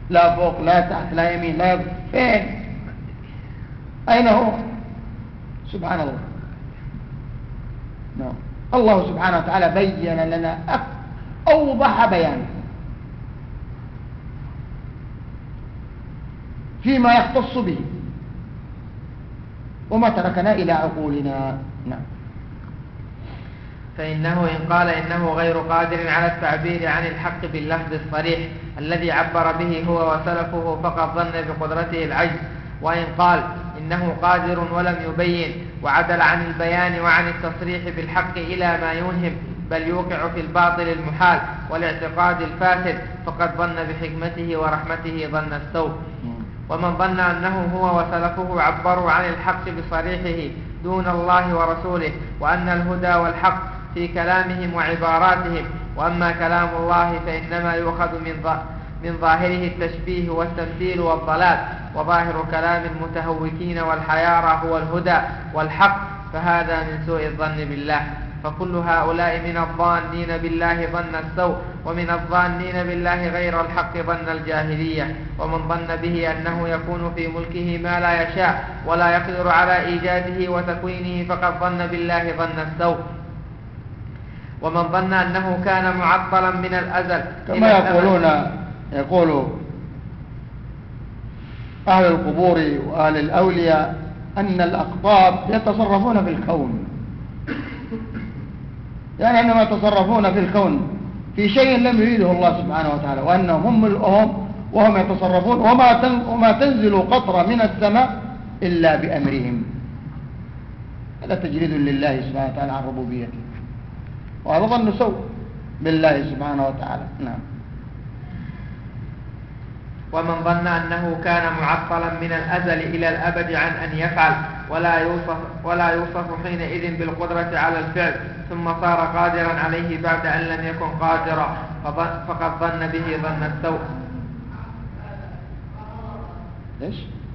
لا فوق لا تحت لا يمين لا يض... فين؟ أين هو؟ سبحان الله. نعم. الله سبحانه وتعالى بين لنا أوضح بيان فيما يختص به، وما تركنا إلى عقولنا. نعم. فإنه إن قال إنه غير قادر على التعبير عن الحق باللفظ الصريح الذي عبر به هو وسلفه فقد ظن بقدرته العجز، وإن قال إنه قادر ولم يبين وعدل عن البيان وعن التصريح بالحق إلى ما يوهم بل يوقع في الباطل المحال والاعتقاد الفاسد فقد ظن بحكمته ورحمته ظن السوء. ومن ظن أنه هو وسلفه عبروا عن الحق بصريحه دون الله ورسوله، وأن الهدى والحق في كلامهم وعباراتهم، وأما كلام الله فإنما يؤخذ من من ظاهره التشبيه والتمثيل والضلال، وظاهر كلام المتهوكين والحيارى هو الهدى والحق، فهذا من سوء الظن بالله. فكل هؤلاء من الظانين بالله ظن السوء، ومن الظانين بالله غير الحق ظن الجاهلية. ومن ظن به أنه يكون في ملكه ما لا يشاء ولا يقدر على إيجاده وتكوينه فقد ظن بالله ظن السوء. ومن ظن أنه كان معطلا من الأزل كما يقولون يقول أهل القبور وأهل الأولياء أن الأقطاب يتصرفون في الكون، يعني أنما يتصرفون في الكون في شيء لم يريده الله سبحانه وتعالى، وأنهم هم الأهم وهم يتصرفون، وما وما تنزل قطرة من السماء إلا بأمرهم. هذا تجريد لله سبحانه وتعالى عن ربوبيته، وهذا ظن سوء بالله سبحانه وتعالى. نعم. ومن ظن أنه كان معطلا من الأزل إلى الأبد عن أن يفعل ولا يوصف, ولا يوصف حينئذ بالقدرة على الفعل ثم صار قادرا عليه بعد أن لم يكن قادرا فقد ظن به ظن السوء. ليش؟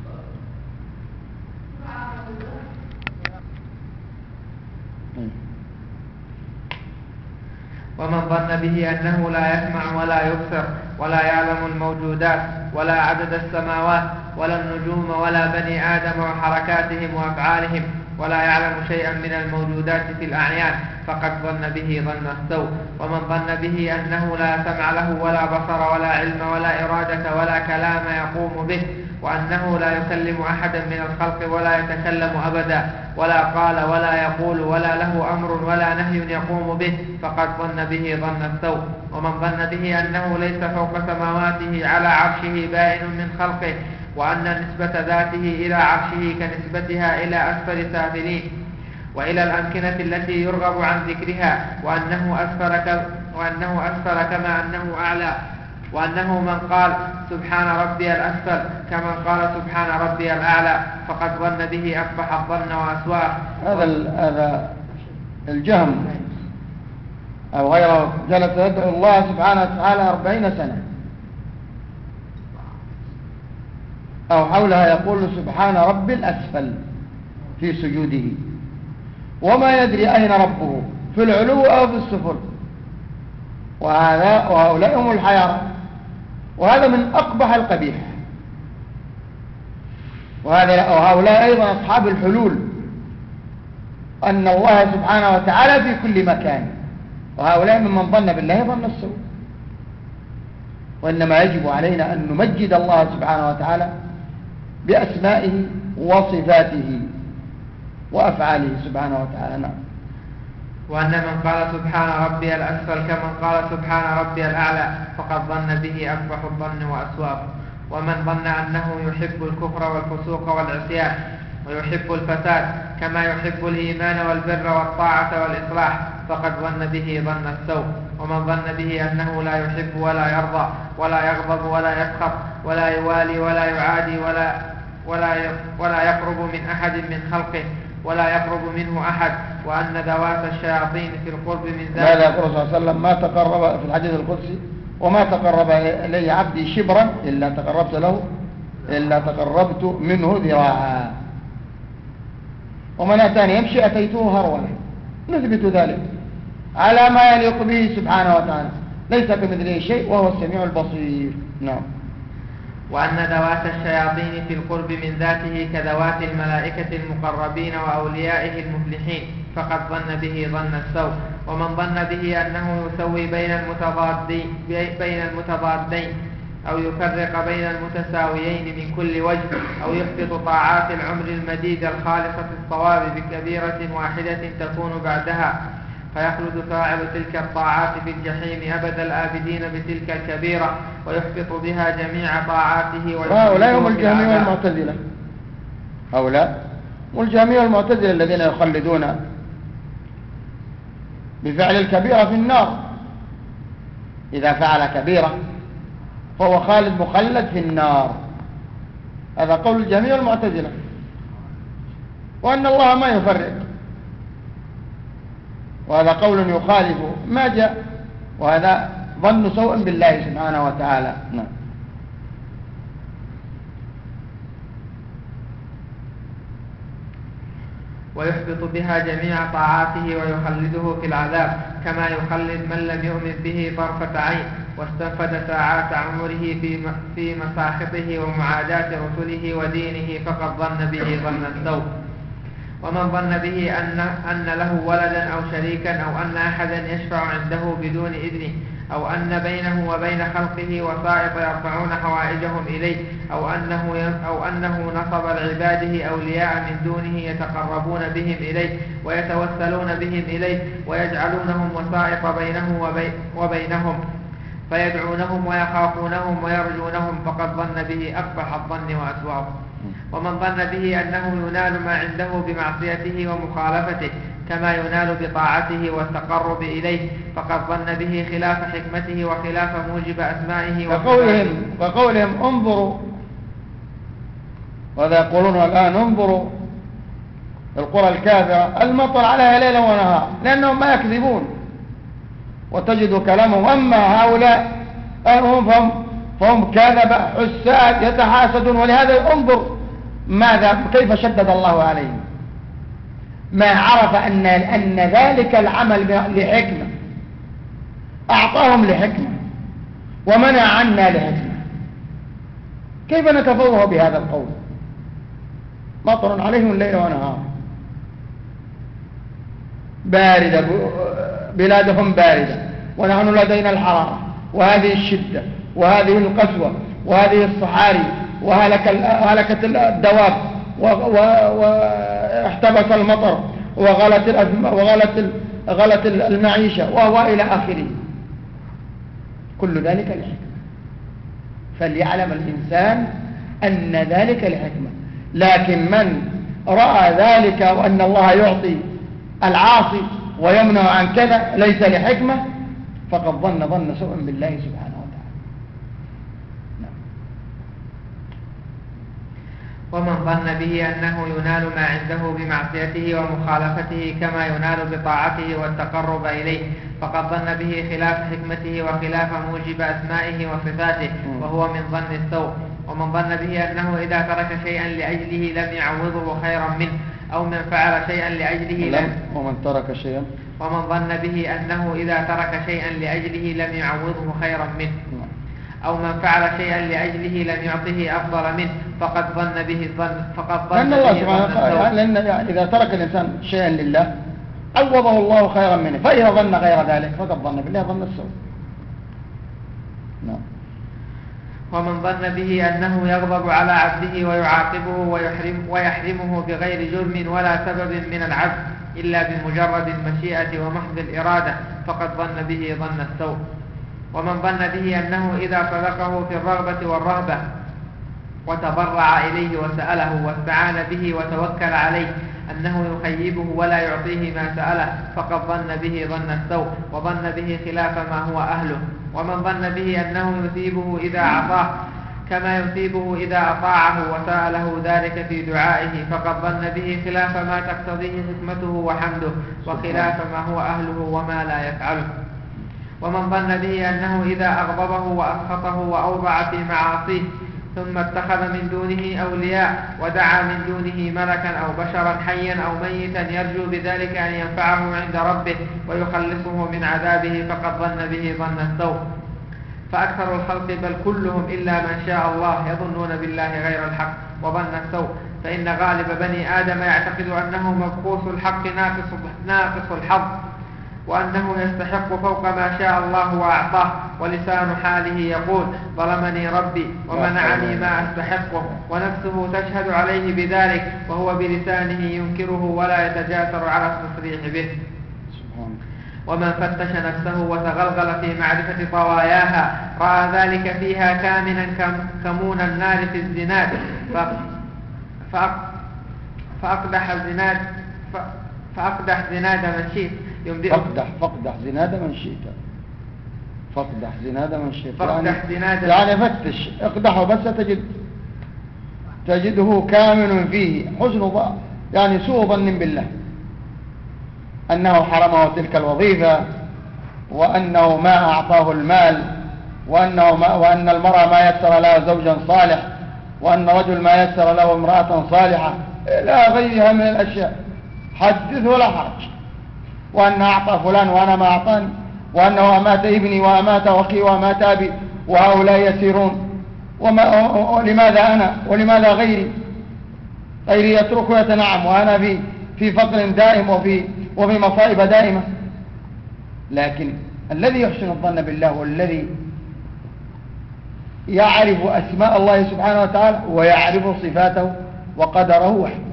ومن ظن به أنه لا يسمع ولا يبصر ولا يعلم الموجودات ولا عدد السماوات ولا النجوم ولا بني آدم وحركاتهم وأفعالهم ولا يعلم شيئا من الموجودات في الأعيان فقد ظن به ظن السوء. ومن ظن به أنه لا سمع له ولا بصر ولا علم ولا إرادة ولا كلام يقوم به، وأنه لا يكلم أحدا من الخلق ولا يتكلم أبدا ولا قال ولا يقول ولا له أمر ولا نهي يقوم به فقد ظن به ظن السوء. ومن ظن به أنه ليس فوق سماواته على عرشه بائن من خلقه، وأن نسبة ذاته إلى عرشه كنسبتها إلى أسفل سافلين وإلى الأمكنة التي يرغب عن ذكرها، وأنه أسفل, ك... وأنه أسفل كما أنه أعلى، وأنه من قال سبحان ربي الأسفل كمن قال سبحان ربي الأعلى فقد ظن به أقبح الظن وأسواه. هذا هذا الجهم أو غيره جلس يدعو الله سبحانه وتعالى أربعين سنة أو حولها يقول سبحان ربي الأسفل في سجوده، وما يدري أين ربه في العلو أو في السفل، وهذا وهؤلاء هم الحيارى، وهذا من أقبح القبيح. وهذا وهؤلاء أيضا أصحاب الحلول، أن الله سبحانه وتعالى في كل مكان، وهؤلاء ممن ظن بالله ظن السوء. وإنما يجب علينا أن نمجد الله سبحانه وتعالى بأسمائه وصفاته وأفعاله سبحانه وتعالى. نعم. وأن من قال سبحان ربي الأسفل كمن قال سبحان ربي الأعلى فقد ظن به أقبح الظن وأسواه. ومن ظن أنه يحب الكفر والفسوق والعصيان ويحب الفساد كما يحب الإيمان والبر والطاعة والإصلاح فقد ظن به ظن السوء. ومن ظن به أنه لا يحب ولا يرضى ولا يغضب ولا يسخط ولا يوالي ولا يعادي ولا ولا ولا يقرب من أحد من خلقه ولا يقرب منه أحد، وأن ذوات الشياطين في القرب من ذلك. لا لا يقول صلى الله عليه وسلم ما تقرب في الحديث القدسي وما تقرب إلي عبدي شبرا إلا تقربت له إلا تقربت منه ذراعا، ومن أتاني يمشي أتيته هرولا. نثبت ذلك على ما يليق به سبحانه وتعالى، ليس كمثله شيء وهو السميع البصير. نعم. وأن ذوات الشياطين في القرب من ذاته كذوات الملائكة المقربين وأوليائه المفلحين، فقد ظن به ظن السوء. ومن ظن به أنه يسوي بين المتضادين, بين المتضادين أو يفرق بين المتساويين من كل وجه، أو يحبط طاعات العمر المديد الخالصة الصواب بكبيرة واحدة تكون بعدها، فيخلد فاعل تلك الطاعات في الجحيم أبد الآبدين بتلك الكبيرة، ويحبط بها جميع طاعاته. وهؤلاء هم الجهمية والمعتزلة. هؤلاء هم الجهمية والمعتزلة الذين يخلدون بفعل الكبيرة في النار. إذا فعل كبيرة فهو خالد مخلد في النار. هذا قول الجهمية والمعتزلة. وأن الله ما يفرق، وهذا قول يخالف ما جاء، وهذا ظن سوء بالله سبحانه وتعالى. نعم. ويحبط بها جميع طاعاته ويخلده في العذاب، كما يخلد من لم يؤمن به طرفة عين واستنفد ساعات عمره في مساخطه ومعاداة رسله ودينه، فقد ظن به ظن السوء. ومن ظن به أن, أن له ولدا أو شريكا، أو أن أحدا يشفع عنده بدون إذنه، أو أن بينه وبين خلقه وسائط يرفعون حوائجهم إليه، أو أنه, أو أنه نصب لعباده أولياء من دونه يتقربون بهم إليه ويتوسلون بهم إليه ويجعلونهم وسائط بينه وبي وبينهم فيدعونهم ويخافونهم ويرجونهم، فقد ظن به أقبح الظن وأسوأه. ومن ظن به أنه ينال ما عنده بمعصيته ومخالفته كما ينال بطاعته والتقرب إليه، فقد ظن به خلاف حكمته وخلاف موجب أسمائه وقولهم, وقولهم انظروا، وهذا يقولون الآن انظروا القرى الكافرة المطر عليها ليلا ونهار، لأنهم ما يكذبون وتجد كلامهم. أما هؤلاء فهم, فهم كذب حساد يتحاسدون. ولهذا انظر ماذا كيف شدد الله عليهم، ما عرف أن, أن ذلك العمل لحكمة، أعطاهم لحكمة ومنع عنا لحكمة. كيف نتفوه بهذا القول؟ مطر عليهم الليل ونهار، باردة، بلادهم باردة ونحن لدينا الحرارة وهذه الشدة وهذه القسوة وهذه الصحاري وهلكت الدواب واحتبس المطر وغلت وغلت غلت المعيشة وهو إلى آخره. كل ذلك لحكمة، فليعلم الإنسان أن ذلك لحكمة. لكن من رأى ذلك وأن الله يعطي العاصي ويمنع عن كذا ليس لحكمة، فقد ظن ظن سوء بالله سبحانه وتعالى. نعم. ومن ظن به أنه ينال ما عنده بمعصيته ومخالفته كما ينال بطاعته والتقرب إليه، فقد ظن به خلاف حكمته وخلاف موجب أسمائه وصفاته، وهو من ظن السوء. ومن ظن به أنه إذا ترك شيئا لأجله لم يعوضه خيرا منه، أو من فعل شيئا لأجله لم ومن ترك شيئا ومن ظن به أنه إذا ترك شيئا لأجله لم يعوضه خيرا منه، أو من فعل شيئا لأجله لم يعطه أفضل منه، فقد ظن به الظن فقد ظن لأن الله سبحانه وتعالى لأن يعني إذا ترك الإنسان شيئا لله عوضه الله خيرا منه، فإذا ظن غير ذلك فقد ظن بالله ظن السوء. نعم. ومن ظن به أنه يغضب على عبده ويعاقبه ويحرم ويحرمه بغير جرم ولا سبب من العبد إلا بمجرد المشيئة ومحض الإرادة، فقد ظن به ظن السوء. ومن ظن به أنه إذا صدقه في الرغبة والرهبة وتضرع إليه وسأله واستعان به وتوكل عليه أنه يخيبه ولا يعطيه ما سأله، فقد ظن به ظن السوء وظن به خلاف ما هو أهله. ومن ظن به أنه يثيبه إذا أعطاه كما يثيبه إذا أطاعه وسأله ذلك في دعائه، فقد ظن به خلاف ما تقتضيه حكمته وحمده وخلاف ما هو أهله وما لا يفعله. ومن ظن به أنه إذا أغضبه وأسخطه وأوضع في معاصيه ثم اتخذ من دونه أولياء ودعا من دونه ملكا أو بشرا حيا أو ميتا يرجو بذلك أن ينفعه عند ربه ويخلصه من عذابه، فقد ظن به ظن السوء. فأكثر الخلق بل كلهم إلا من شاء الله يظنون بالله غير الحق وظن السوء، فإن غالب بني آدم يعتقد أنه مبعوث الحق ناقص ناقص الحظ، وأنه يستحق فوق ما شاء الله وأعطاه، ولسان حاله يقول ظلمني ربي ومنعني ما أستحقه، ونفسه تشهد عليه بذلك، وهو بلسانه ينكره ولا يتجاسر على التصريح به. ومن فتش نفسه وتغلغل في معرفة طواياها رأى ذلك فيها كامنا كمون النار في الزناد، فأقدح الزناد فأقدح زناد من شئت ينبئك فاقدح فاقدح زناد من شئت فاقدح زناد من شئت فاقدح زناد يعني فتش اقدحه بس تجد تجده كامن فيه حسن ظن، يعني سوء ظن بالله أنه حرمه تلك الوظيفة، وأنه ما أعطاه المال، وأنه ما وأن المرأة ما يسر لها زوجا صالح، وأن رجل ما يسر له امرأة صالحة إلى غيرها من الأشياء، حدث ولا حرج، وأن أعطى فلان وأنا ما أعطاني، وأنه أمات ابني وأمات أخي وأمات أبي وهؤلاء يسيرون، وما ولماذا أنا ولماذا غيري غيري يترك ويتنعم وأنا في في فقر دائم وفي وفي مصائب دائمة. لكن الذي يحسن الظن بالله والذي يعرف أسماء الله سبحانه وتعالى ويعرف صفاته وقدره وحكمته،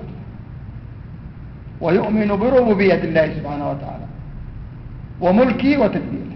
ويؤمن بربوبية الله سبحانه وتعالى وملكه وتدبيره.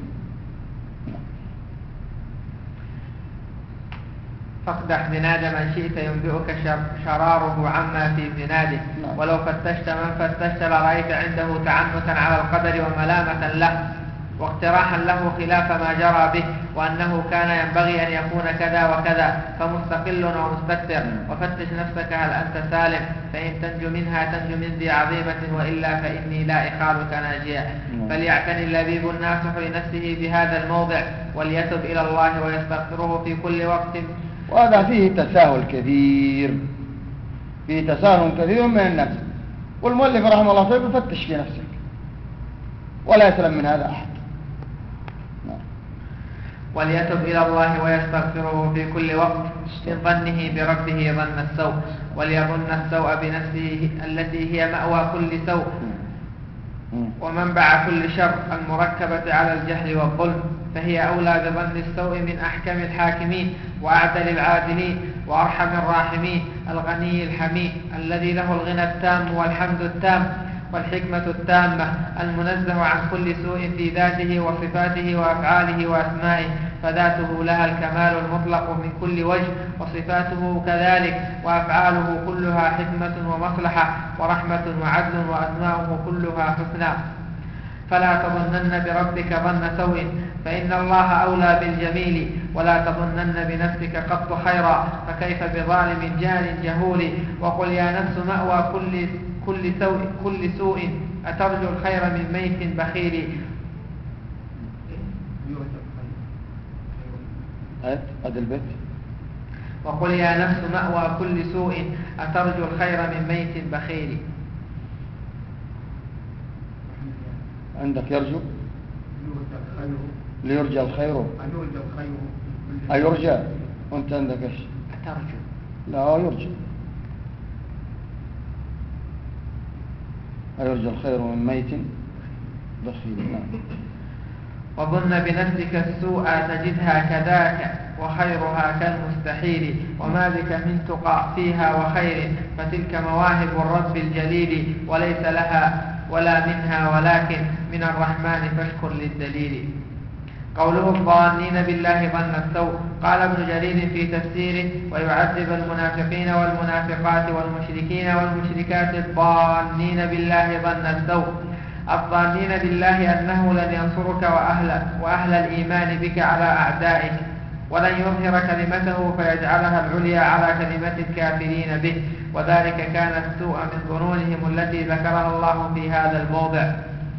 فاقدح زناد من شئت ينبئك شراره عما في زناده، ولو فتشت من فتشت لرأيت عنده تعنتا على القدر وملامة له واقتراحا له خلاف ما جرى به، وأنه كان ينبغي أن يكون كذا وكذا، فمستقل ومستكثر. وفتش نفسك هل أنت سالم، فإن تنجو منها تنجو من ذي عظيمة، وإلا فإني لا إخالك ناجيا. فليعتني اللبيب الناصح لنفسه بهذا الموضع، وليتب إلى الله ويستغفره في كل وقت. وهذا فيه تساهل كثير، فيه تساهل كثير من الناس، والمؤلف رحمه الله تعالى فتش في نفسك ولا يسلم من هذا أحد. وليتب إلى الله ويستغفره في كل وقت من ظنه بربه ظن السوء، وليظن السوء بنفسه التي هي مأوى كل سوء ومنبع كل شر المركبة على الجهل والظلم، فهي أولى بظن السوء من أحكم الحاكمين وأعدل العادلين وأرحم الراحمين، الغني الحميد الذي له الغنى التام والحمد التام والحكمة التامة، المنزه عن كل سوء في ذاته وصفاته وأفعاله وأسمائه، فذاته لها الكمال المطلق من كل وجه، وصفاته كذلك، وأفعاله كلها حكمة ومصلحة ورحمة وعدل، وأسماؤه كلها حسنى. فلا تظنن بربك ظن سوء، فإن الله أولى بالجميل، ولا تظنن بنفسك قط خيرا، فكيف بظالم جار جهول. وقل يا نفس مأوى كل كل سوء كل سوء أترجو الخير من ميت بخيل. هذا البيت. وقل يا نفس مأوى كل سوء أترجو الخير من ميت بخيل. عندك يرجو ليرجى الخير أيرجى، وانت عندك ايش؟ أترجو. لا يرجى، أيرجى الخير من ميت بخيل. وظن بنفسك السوء تجدها كذاك، وخيرها كالمستحيل، وما بك من تقى فيها وخير، فتلك مواهب الرب الجليل، وليس لها ولا منها ولكن من الرحمن فاشكر للدليل. قوله الظانين بالله ظن السوء، قال ابن جرير في تفسيره: ويعذب المنافقين والمنافقات والمشركين والمشركات الظانين بالله ظن السوء. الظانين بالله أنه لن ينصرك وأهل, وأهل الإيمان بك على أعدائك، ولن يظهر كلمته فيجعلها العليا على كلمة الكافرين به، وذلك كان السوء من ظنونهم التي ذكرها الله في هذا الموضع.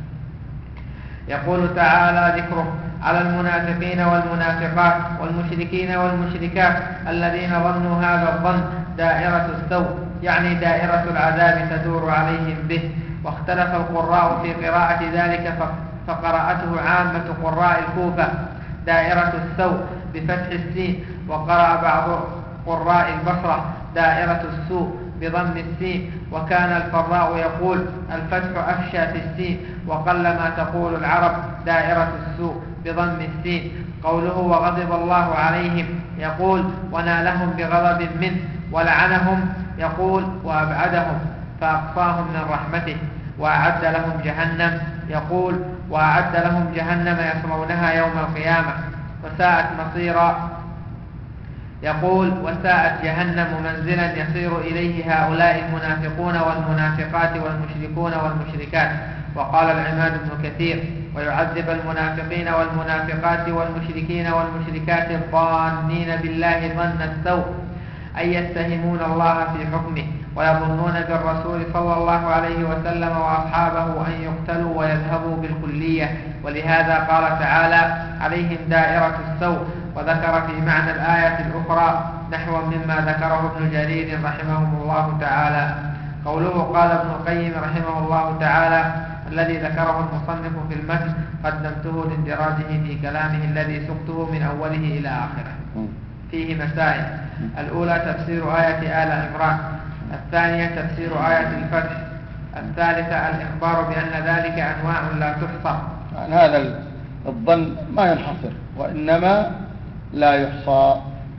يقول تعالى ذكره: على المنافقين والمنافقات والمشركين والمشركات الذين ظنوا هذا الظن دائرة السوء، يعني دائرة العذاب تدور عليهم به. واختلف القراء في قراءة ذلك، فقرأته عامة قراء الكوفة، دائرة السوء بفتح السين. وقرأ بعض قراء البصرة دائرة السوء بضم السين. وكان الفراء يقول الفتح أفشى في السين، وقلما تقول العرب دائرة السوء بضم السين. قوله وغضب الله عليهم يقول ونالهم بغضب منه، ولعنهم يقول وأبعدهم فأقصاهم من رحمته. وأعد لهم جهنم يقول وأعد لهم جهنم يصلونها يوم القيامة وساءت مصيرا يقول وساءت جهنم منزلا يصير إليه هؤلاء المنافقون والمنافقات والمشركون والمشركات. وقال العماد بن كثير ويعذب المنافقين والمنافقات والمشركين والمشركات الظانين بالله ظن السوء، أي يتهمون الله في حكمه ويظنون بالرسول صلى الله عليه وسلم وأصحابه أن يقتلوا ويذهبوا بالكلية. ولهذا قال تعالى عليهم دائرة السوء. وذكر في معنى الآية الأخرى نحو مما ذكره ابن جرير رحمه الله تعالى. قوله قال ابن القيم رحمه الله تعالى الذي ذكره المصنف في المتن قدمته لاندراجه في كلامه الذي سقته من أوله إلى آخره. فيه مسائل: الأولى تفسير آية آل عمران، الثانية تفسير آية الفتح، الثالثة الإخبار بأن ذلك أنواع لا تحصى. يعني هذا الظن ما ينحصر وإنما لا يحصى.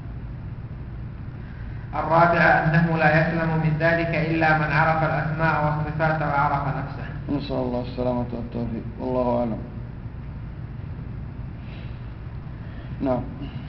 الرابعة أنه لا يسلم من ذلك إلا من عرف الأسماء والصفات وعرف نفسه. نسأل الله السلامة والتوفيق، والله أعلم. نعم.